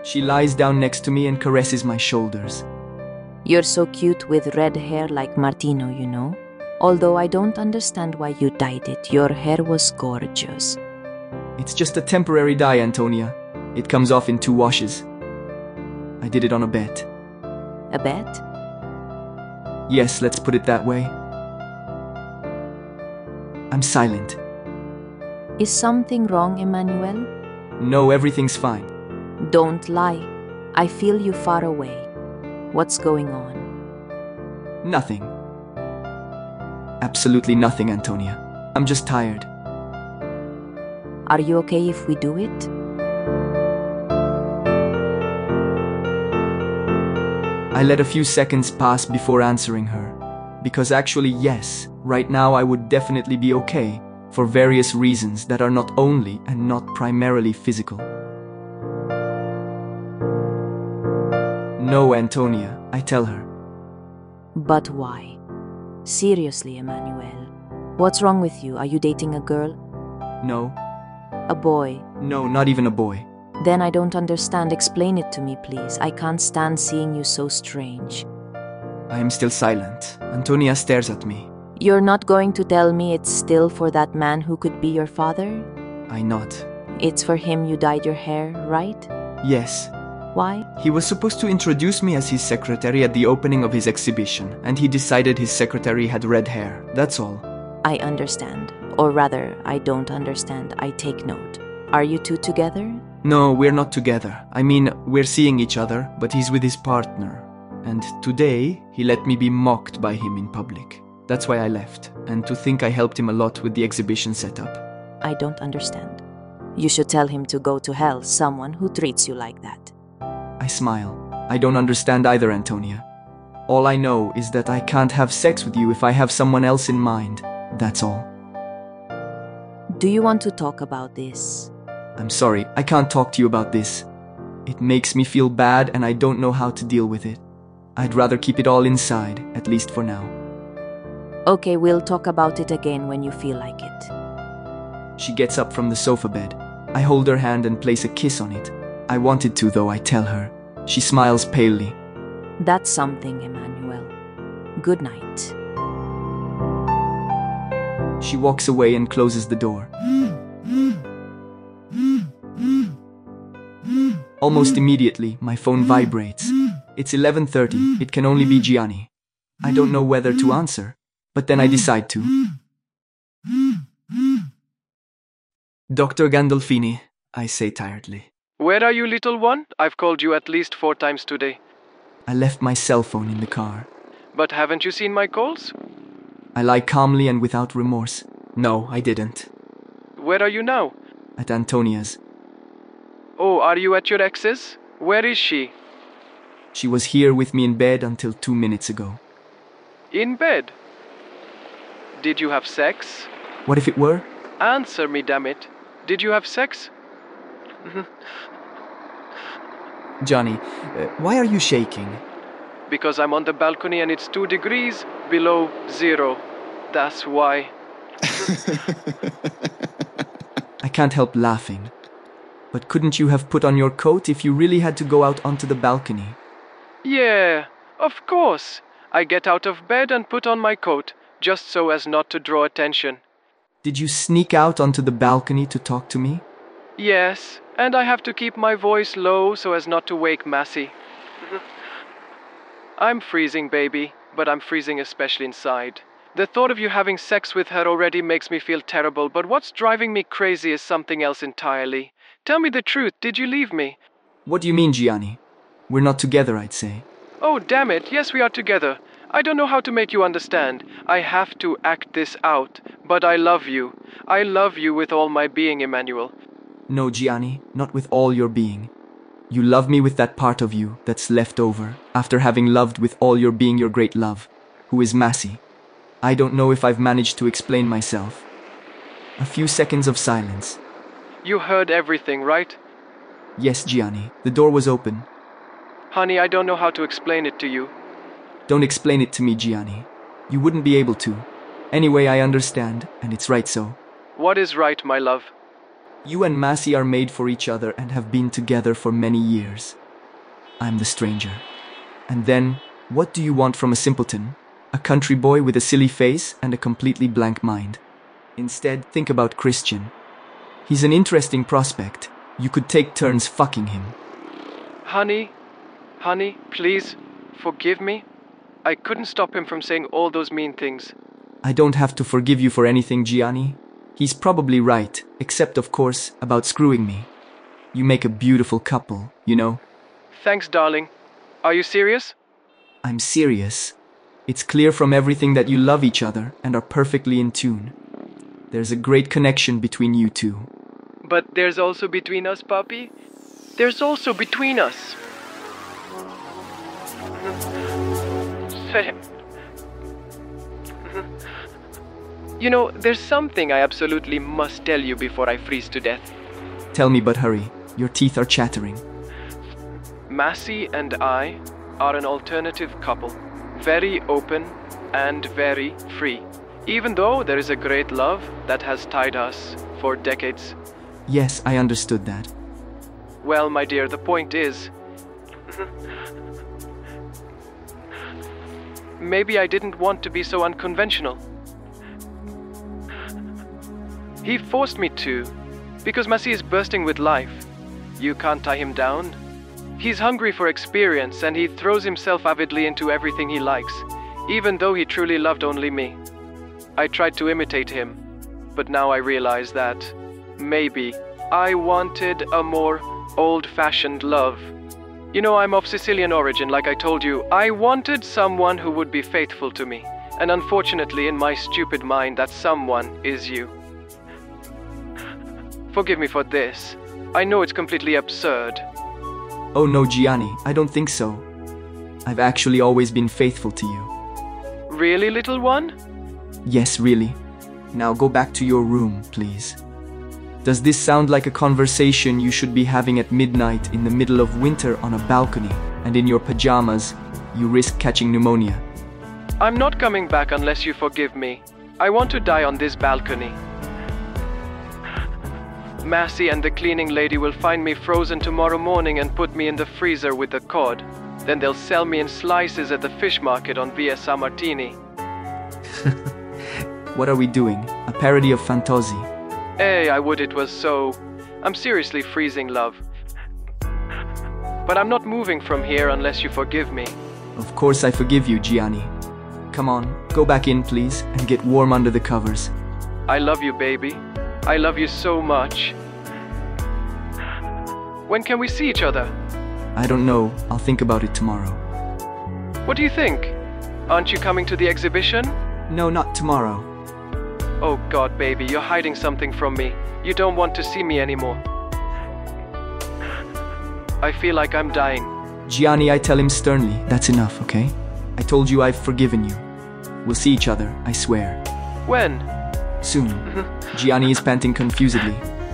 She lies down next to me and caresses my shoulders. You're so cute with red hair like Martino, you know. Although I don't understand why you dyed it. Your hair was gorgeous. It's just a temporary dye, Antonia. It comes off in 2 washes. I did it on a bet. A bet? Yes, let's put it that way. I'm silent. Is something wrong, Emmanuel? No, everything's fine. Don't lie. I feel you far away. What's going on? Nothing. Absolutely nothing, Antonia. I'm just tired. Are you okay if we do it? I let a few seconds pass before answering her. Because actually, yes, right now I would definitely be okay for various reasons that are not only and not primarily physical. No, Antonia, I tell her. But why? Seriously, Emmanuel. What's wrong with you? Are you dating a girl? No. A boy? No, not even a boy. Then I don't understand. Explain it to me, please. I can't stand seeing you so strange. I am still silent. Antonia stares at me. You're not going to tell me it's still for that man who could be your father? I nod. It's for him you dyed your hair, right? Yes. Why? He was supposed to introduce me as his secretary at the opening of his exhibition, and he decided his secretary had red hair. That's all. I understand. Or rather, I don't understand. I take note. Are you two together? No, we're not together. I mean, we're seeing each other, but he's with his partner. And today, he let me be mocked by him in public. That's why I left, and to think I helped him a lot with the exhibition setup. I don't understand. You should tell him to go to hell, someone who treats you like that. I smile. I don't understand either, Antonia. All I know is that I can't have sex with you if I have someone else in mind. That's all. Do you want to talk about this? I'm sorry, I can't talk to you about this. It makes me feel bad and I don't know how to deal with it. I'd rather keep it all inside, at least for now. Okay, we'll talk about it again when you feel like it. She gets up from the sofa bed. I hold her hand and place a kiss on it. I wanted to, though, I tell her. She smiles palely. That's something, Emmanuel. Good night. She walks away and closes the door. Almost immediately, my phone vibrates. It's 11:30. It can only be Gianni. I don't know whether to answer, but then I decide to. Dr. Gandolfini, I say tiredly. Where are you, little one? I've called you at least 4 times today. I left my cell phone in the car. But haven't you seen my calls? I lie calmly and without remorse. No, I didn't. Where are you now? At Antonia's. Oh, are you at your ex's? Where is she? She was here with me in bed until 2 minutes ago. In bed? Did you have sex? What if it were? Answer me, damn it. Did you have sex? Johnny, why are you shaking? Because I'm on the balcony and it's 2 degrees below 0. That's why. I can't help laughing. But couldn't you have put on your coat if you really had to go out onto the balcony? Yeah, of course. I get out of bed and put on my coat, just so as not to draw attention. Did you sneak out onto the balcony to talk to me? Yes, and I have to keep my voice low so as not to wake Massey. I'm freezing, baby, but I'm freezing especially inside. The thought of you having sex with her already makes me feel terrible, but what's driving me crazy is something else entirely. Tell me the truth, did you leave me? What do you mean, Gianni? We're not together, I'd say. Oh, damn it, yes, we are together. I don't know how to make you understand. I have to act this out, but I love you. I love you with all my being, Emmanuel. No, Gianni, not with all your being. You love me with that part of you that's left over, after having loved with all your being your great love, who is Massey. I don't know if I've managed to explain myself. A few seconds of silence. You heard everything, right? Yes, Gianni, the door was open. Honey, I don't know how to explain it to you. Don't explain it to me, Gianni. You wouldn't be able to. Anyway, I understand, and it's right so. What is right, my love? You and Massey are made for each other and have been together for many years. I'm the stranger. And then, what do you want from a simpleton? A country boy with a silly face and a completely blank mind. Instead, think about Christian. He's an interesting prospect. You could take turns fucking him. Honey, please, forgive me. I couldn't stop him from saying all those mean things. I don't have to forgive you for anything, Gianni. He's probably right, except of course, about screwing me. You make a beautiful couple, you know. Thanks, darling. Are you serious? I'm serious. It's clear from everything that you love each other and are perfectly in tune. There's a great connection between you two. But there's also between us, Papi. There's also between us. You know, there's something I absolutely must tell you before I freeze to death. Tell me, but hurry. Your teeth are chattering. Massey and I are an alternative couple. Very open and very free. Even though there is a great love that has tied us for decades. Yes, I understood that. Well, my dear, the point is... maybe I didn't want to be so unconventional. He forced me to, because Massey is bursting with life. You can't tie him down. He's hungry for experience and he throws himself avidly into everything he likes, even though he truly loved only me. I tried to imitate him, but now I realize that maybe I wanted a more old-fashioned love. You know, I'm of Sicilian origin, like I told you. I wanted someone who would be faithful to me, and unfortunately in my stupid mind that someone is you. Forgive me for this. I know it's completely absurd. Oh no, Gianni, I don't think so. I've actually always been faithful to you. Really, little one? Yes, really. Now go back to your room, please. Does this sound like a conversation you should be having at midnight in the middle of winter on a balcony, and in your pajamas, you risk catching pneumonia? I'm not coming back unless you forgive me. I want to die on this balcony. Massey and the cleaning lady will find me frozen tomorrow morning and put me in the freezer with the cod. Then they'll sell me in slices at the fish market on Via San Martini. What are we doing? A parody of Fantozzi? Hey, I would it was so. I'm seriously freezing, love. But I'm not moving from here unless you forgive me. Of course I forgive you, Gianni. Come on, go back in, please, and get warm under the covers. I love you, baby. I love you so much. When can we see each other? I don't know. I'll think about it tomorrow. What do you think? Aren't you coming to the exhibition? No, not tomorrow. Oh God, baby, you're hiding something from me. You don't want to see me anymore. I feel like I'm dying. Gianni, I tell him sternly, that's enough, okay? I told you I've forgiven you. We'll see each other, I swear. When? Soon. Gianni is panting confusedly.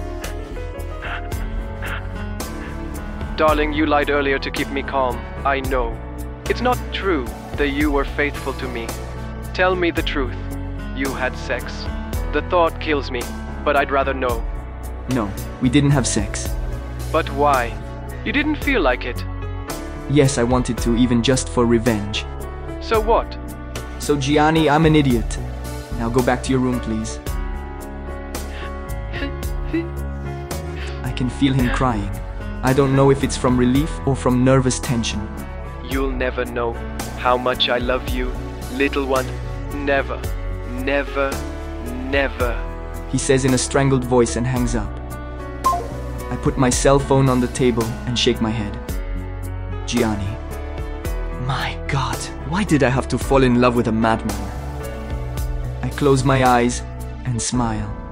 Darling, you lied earlier to keep me calm. I know. It's not true that you were faithful to me. Tell me the truth. You had sex. The thought kills me, but I'd rather know. No, we didn't have sex. But why? You didn't feel like it. Yes, I wanted to, even just for revenge. So what? So Gianni, I'm an idiot. Now go back to your room, please. I can feel him crying. I don't know if it's from relief or from nervous tension. You'll never know how much I love you, little one. Never, never, never. He says in a strangled voice and hangs up. I put my cell phone on the table and shake my head. Gianni. My God, why did I have to fall in love with a madman? I close my eyes and smile.